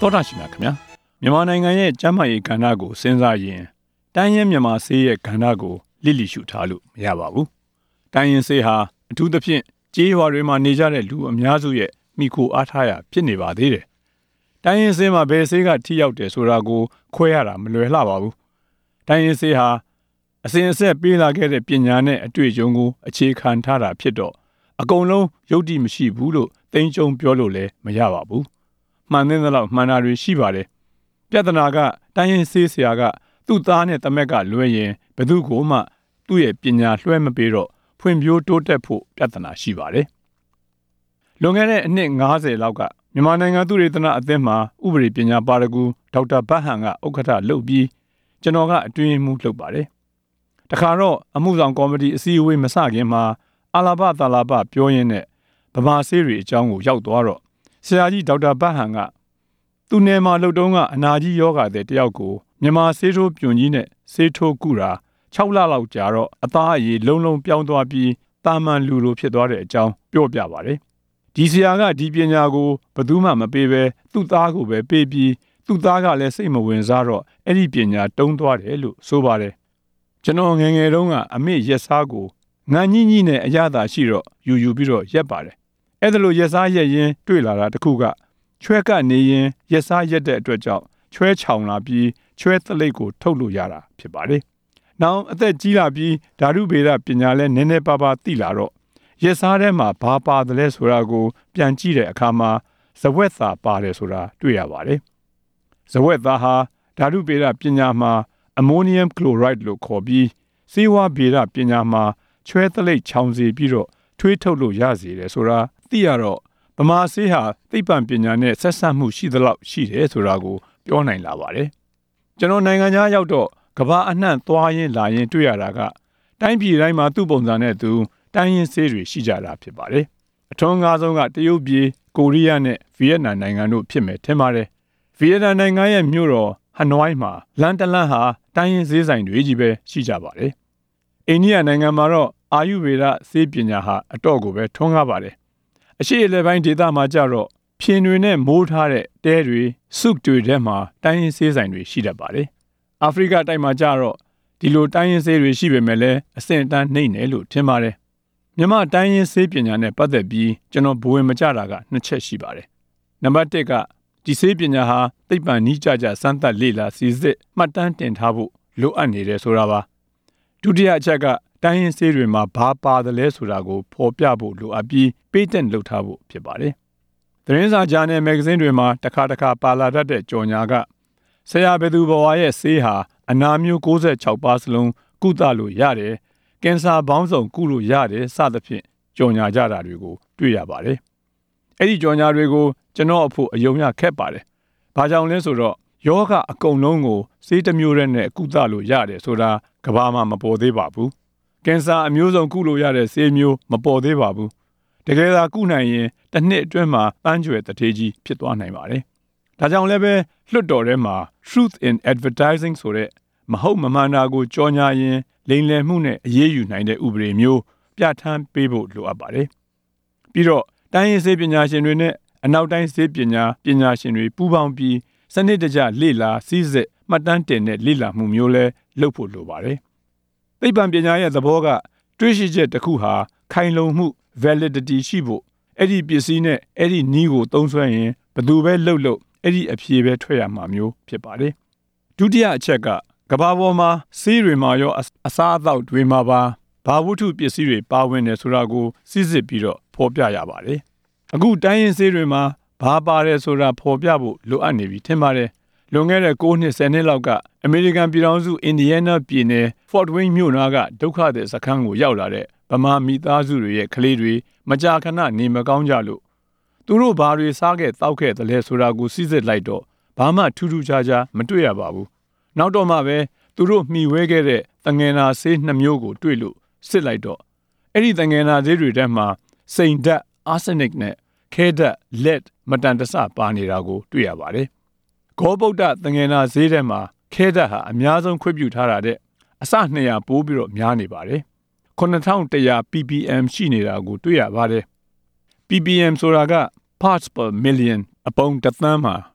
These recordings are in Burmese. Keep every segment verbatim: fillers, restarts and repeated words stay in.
တောတာရှိနာခင်ဗျာမြန်မာနိုင်ငံရဲ့ကျန်းမာရေးကဏ္ဍကိုစဉ်းစားရင်တိုင်းရင်းမြန်မာဆေးရဲ့ကဏ္ဍကိုလစ်လျရှုထားလို့မရပါဘူးတိုင်းရင်းဆေးဟာအထူးသဖြင့်ကြေးရွာတွေမှာနေကြတဲ့လူအများစုရဲ့မိခိုအားထားရဖြစ်နေပါသေးတယ်တိုင်းရင်းဆေးမှာဘယ်ဆေးကထိရောက်တယ်ဆိုတာကိုခွဲရတာမလွယ်လှပါဘူးတိုင်းရင်းဆေးဟာအစဉ်အဆက်ပေးလာခဲ့တဲ့ပညာနဲ့အတွေ့အကြုံကိုအခြေခံထားတာဖြစ်တော့အကုန်လုံးယုတ်တိမရှိဘူးလို့သိမ်းကျုံပြောလို့လည်းမရပါဘူးမှန်တဲ့လောက်မှန်တာတွေရှိပါတယ်ပြဿနာကတိုင်းရင်းဆေးဆရာကသူ့သားနဲ့တမက်ကလွဲရင်ဘယ်သူကိုမှသူ့ရဲ့ပညာလွှဲမပေးတော့ဖွံ့ဖြိုးတိုးတက်ဖို့ပြဿနာရှိပါတယ်လွန်ခဲ့တဲ့အနှစ်၅၀လောက်ကမြန်မာနိုင်ငံသူရေသနအသင်းမှာဥပဒေပညာပါရဂူဒေါက်တာဘတ်ဟန်ကဥက္ကဋ္ဌလုပ်ပြီးကျွန်တော်ကအတွင်းမှုလုပ်ပါတယ်တခါတော့အမှုဆောင်ကော်မတီအစည်းအဝေးမစခင်မှာအာလာဘသာလာဘပြောရင်းနဲ့ဗမာဆေးတွေအကြောင်းကိုရောက်သွားတော့ဆရာကြီးဒေါက်တာဘတ်ဟန်ကသူ့နယ်မှာလှုပ်တုံးကအနာကြီးယောဂတဲ့တယောက်ကိုမြန်မာဆေးထိုးပြွန်ကြီးနဲ့ဆေးထိုးကုတာ၆လလောက်ကြာတော့အသားအရည်လုံးလုံးပြောင်းသွားပြီးတာမန်လူလိုဖြစ်သွားတဲ့အကြောင်းပြောပြပါတယ်ဒီဆရာကဒီပညာကိုဘယ်သူမှမပေးပဲသူ့သားကိုပဲပေးပြီးသူ့သားကလည်းစိတ်မဝင်စားတော့အဲ့ဒီပညာတုံးသွားတယ်လို့ဆိုပါတယ်ကျွန်တော်ငယ်ငယ်တုန်းကအမေရက်စားကိုငန်းကြီးကြီးနဲ့အရသာရှိတော့ယူယူပြီးတော့ရက်ပါတယ်အဲ့ဒါလိုရက်စားရက်ရင်တွေ့လာတာတခုကချွဲကနေရင်ရက်စားရက်တဲ့အတွက်ကြောင့်ချွဲချောင်လာပြီးချွဲသလိပ်ကိုထုတ်လို့ရတာဖြစ်ပါတယ်နောက်အသက်ကြီးလာပြီးဓာတုဗေဒပညာလည်းနည်းနည်းပါးပါးသိလာတော့ရက်စားထဲမှာဘာပါတယ်လဲဆိုတာကိုပြန်ကြည့်တဲ့အခါမှာဇဝက်သားပါတယ်ဆိုတာတွေ့ရပါတယ်ဇဝက်သားဟာဓာတုဗေဒပညာမှာအမိုနီယမ်ကလိုရိုက်လို့ခေါ်ပြီးဆေးဝါးဗေဒပညာမှာချွဲသလိပ်ချောင်စေပြီးတော့ထွေးထုတ်လို့ရစေတယ်ဆိုတာသိရတော့ဗမာဆေးဟာသိပ္ပံပညာနဲ့ဆက်ဆက်မှုရှိသလောက်ရှိတယ်ဆိုတာကိုပြောနိုင်လာပါတယ်ကျွန်တော်နိုင်ငံခြားရောက်တော့ကမ္ဘာအနှံ့သွားရင်းလာရင်တွေ့ရတာကတိုင်းပြည်တိုင်းမှာသူ့ပုံစံနဲ့သူတိုင်းရင်းဆေးတွေရှိကြတာဖြစ်ပါတယ်အထွန်းကားဆုံးကတရုတ်ပြည်ကိုရီးယားနဲ့ဗီယက်နမ်နိုင်ငံတို့ဖြစ်မယ်ထင်ပါတယ်ဗီယက်နမ်နိုင်ငံရဲ့မြို့တော်ဟနွိုင်းမှာလန်တလန်ဟာတိုင်းရင်းဆေးဆိုင်တွေကြီးပဲရှိကြပါတယ်အိန္ဒိယနိုင်ငံမှာတော့အာယုဗေဒဆေးပညာဟာအတော့ကိုပဲထွန်းကားပါတယ်အရှေ့အလယ်ပိုင်းဒေသမှာကြတော့ဖြင်းတွေနဲ့မိုးထားတဲ့တဲတွေစုတွေထဲမှာတိုင်းရင်းဆေးဆိုင်တွေရှိတတ်ပါတယ်အာဖရိကတိုက်မှာကြတော့ဒီလိုတိုင်းရင်းဆေးတွေရှိပေမဲ့လည်းအဆင့်အတန်းနှိမ့်တယ်လို့ထင်ပါတယ်မြန်မာတိုင်းရင်းဆေးပညာနဲ့ပတ်သက်ပြီးကျွန်တော်ဘဝင်မကြတာကနှစ်ချက်ရှိပါတယ်နံပါတ်တစ်ကဒီဆေးပညာဟာသိပ္ပံနည်းကျကျစမ်းသပ်လေ့လာစီစစ်မှတ်တမ်းတင်ထားဖို့လိုအပ်နေတယ်ဆိုတာပါဒုတိယအချက်ကတိုင်းရင်းဆေးတွေမှာဘာပါတယ်လဲဆိုတာကိုဖော်ပြဖို့လိုအပ်ပြီးပေးတဲ့လုပ်ထားဖို့ဖြစ်ပါတယ်သတင်းစာဂျာနယ်မဂ္ဂဇင်းတွေမှာတစ်ခါတစ်ခါပါလာတတ်တဲ့ကြော်ညာကဆရာဘသူဘဝရဲ့ဆေးဟာအနာမျိုး၉၆ပါးစလုံးကုသလို့ရတယ်ကင်ဆာပေါင်းစုံကုလို့ရတယ်စသဖြင့်ကြော်ညာကြတာတွေကိုတွေ့ရပါတယ်အဲ့ဒီကြော်ညာတွေကိုကျွန်တော်အဖို့အယုံရခက်ပါတယ်ဘာကြောင့်လဲဆိုတော့ယောဂအကုန်လုံးကိုဆေးတစ်မျိုးနဲ့ကုသလို့ရတယ်ဆိုတာကဘာမှမပေါ်သေးပါဘူးကင်ဆာအမျိုးစုံကုလို့ရတဲ့ဆေးမျိုးမပေါ်သေးပါဘူးတကယ်သာကုနိုင်ရင်တစ်နှစ်အတွင်းမှာပန်းကျွယ်တထေးကြီးဖြစ်သွားနိုင်ပါတယ်ဒါကြောင့်လည်းပဲလွှတ်တော်ထဲမှာ Truth in Advertising ဆိုတဲ့မဟုတ်မမှန်တာကိုကြော်ညာရင်လိမ်လည်မှုနဲ့အရေးယူနိုင်တဲ့ဥပဒေမျိုးပြဋ္ဌာန်းပေးဖို့လိုအပ်ပါတယ်ပြီးတော့တိုင်းရင်းဆေးပညာရှင်တွေနဲ့အနောက်တိုင်းဆေးပညာပညာရှင်တွေပူးပေါင်းပြီးစနစ်တကျလေ့လာစီစစ်မှတ်တမ်းတင်တဲ့လေ့လာမှုမျိုးလဲလုပ်ဖို့လိုပါတယ်သိပ္ပံပညာရဲ့သဘောကတွေးရှိချက်တစ်ခုဟာခိုင်လုံမှု validity ရှိဖို့အဲ့ဒီပစ္စည်းနဲ့အဲ့ဒီနည်းကိုသုံးစွဲရင်ဘယ်သူပဲလှုပ်လှုပ်အဲ့ဒီအဖြေပဲထွက်ရမှာမျိုးဖြစ်ပါတယ်ဒုတိယအချက်ကကမ္ဘာပေါ်မှာဆေးတွေမှာရောအစားအသောက်တွေမှာပါဘာဝတ္ထုပစ္စည်းတွေပါဝင်တယ်ဆိုတာကိုစစ်စစ်ပြီးတော့ဖော်ပြရပါတယ်အခုတိုင်းရင်းဆေးတွေမှာဘာပါတယ်ဆိုတာဖော်ပြဖို့လိုအပ်နေပြီထင်ပါတယ်လွန်ခဲ့တဲ့၉နှစ်၁၀နှစ်လောက်ကအမေရိကန်ပြည်ထောင်စုအင်ဒီယားနားပြည်နယ် Fort Wayne မြို့နားကဒုက္ခသည်စခန်းကိုရောက်လာတဲ့ဗမာမိသားစုတွေရဲ့ကလေးတွေမကြာခဏနေမကောင်းကြလို့သူတို့ဘာတွေစားခဲ့တောက်ခဲ့တယ်လဲဆိုတာကိုစစ်စစ်လိုက်တော့ဘာမှထူးထူးခြားခြားမတွေ့ရပါဘူးနောက်တော့မှပဲသူတို့မှီဝဲခဲ့တဲ့သငယ်နာဆေးနှစ်မျိုးကိုတွေ့လို့စစ်လိုက်တော့အဲ့ဒီသငယ်နာဆေးတွေထဲမှာစိန်ဓာတ် arsenic နဲ့ခဲဓာတ် lead မတန်တဆပါနေတာကိုတွေ့ရပါတယ်ဂောဗုဒ္ဓသငယ်နာဆေးထဲမှာခဲဓာတ်ဟာအများဆုံးခွင့်ပြုထားတာတဲ့အစနှစ်ရာပိုးပြီးတော့များနေပါတယ်ခုနှစ်ထောင်တစ်ရာ ပီ ပီ အမ် ရှိနေတာကိုတွေ့ရပါတယ် ပီ ပီ အမ် ဆိုတာက parts per million အပုံတစ်သန်းမှာ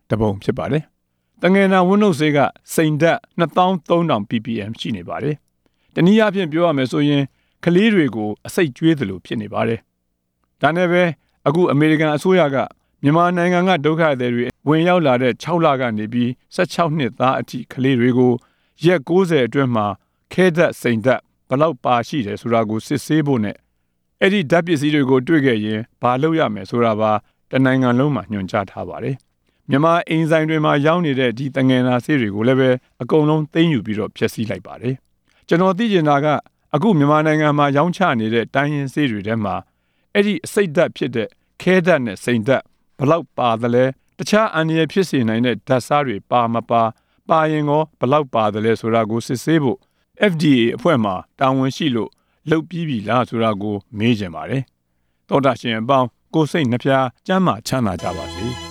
တပုံဖြစ်ပါတယ်။တငယ်နာဝန်းနှုတ်ဆေးကစိန်ဓာတ်နှစ်သောင်းသုံးထောင် ပီ ပီ အမ် ရှိနေပါတယ်။တနည်းအားဖြင့်ပြောရမယ်ဆိုရင်ကလေးတွေကိုအဆိပ်ကျွေးသလိုဖြစ်နေပါတယ်။ဒါနဲ့ပဲအခုအမေရိကန်အစိုးရကမြန်မာနိုင်ငံကဒုက္ခသည်တွေဝင်ရောက်လာတဲ့၆လကနေပြီး၁၆နှစ်သားအထိကလေးတွေကိုရက်၉၀အတွင်းမှာခဲဓာတ်စိန်ဓာတ်ဘယ်လောက်ပါရှိတယ်ဆိုတာကိုစစ်ဆေးဖို့နဲ့အဲ့ဒီဓာတ်ပစ္စည်းတွေကိုတွေ့ခဲ့ရင်ဘာလုပ်ရမယ်ဆိုတာပါတနိုင်ငံလုံးမှာညွှန်ကြားထားပါတယ်။မြန်မာအိမ်ဆိုင်တွေမှာရောင်းနေတဲ့ဒီတငယ်နာဆေးတွေကိုလည်းပဲအကုန်လုံးသိမ်းယူပြီးတော့ဖျက်ဆီးလိုက်ပါတယ်။ကျွန်တော်သိချင်တာကအခုမြန်မာနိုင်ငံမှာရောင်းချနေတဲ့တိုင်းရင်းဆေးတွေထဲမှာအဲ့ဒီအဆိပ်ဓာတ်ဖြစ်တဲ့ခဲဓာတ်နဲ့စိန်ဓာတ်ဘယ်လောက်ပါသလဲတခြားအန္တရာယ်ဖြစ်စေနိုင်တဲ့ဓာတ်စားတွေပါမပါပါရင်ရောဘယ်လောက်ပါတယ်လဲဆိုတာကိုစစ်ဆေးဖို့ အက်ဖ် ဒီ အေ အဖွဲ့မှာတာဝန်ရှိလို့လုပ်ပြီးပြီလားဆိုတာကိုမေးကြပါတယ်။သောတာရှင်အပေါင်းကိုယ်စိတ်နှဖျားကျန်းမာချမ်းသာကြပါစေ။